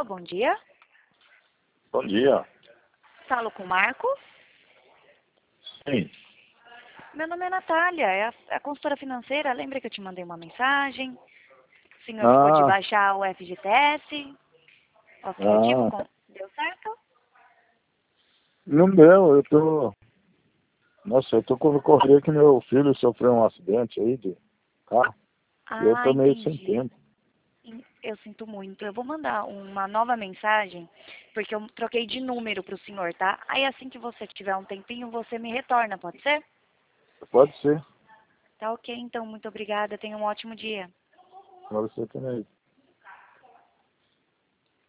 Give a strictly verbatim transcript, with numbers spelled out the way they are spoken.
bom dia. Bom dia. Falo com o Marco. Sim. Meu nome é Natália, é a, é a consultora financeira. Lembra que eu te mandei uma mensagem? O senhor ficou de Ah, baixar o F G T S, o aplicativo, ah, com... deu certo? não deu, eu tô... Nossa, eu tô com correria que meu filho sofreu um acidente aí de carro. E eu Ah, tô meio sem entendi. tempo. Eu sinto muito. Eu vou mandar uma nova mensagem, porque eu troquei de número para o senhor, tá? Aí assim que você tiver um tempinho, você me retorna, pode ser? Pode ser, Tá ok, então. Muito obrigada. Tenha um ótimo dia. pra você também.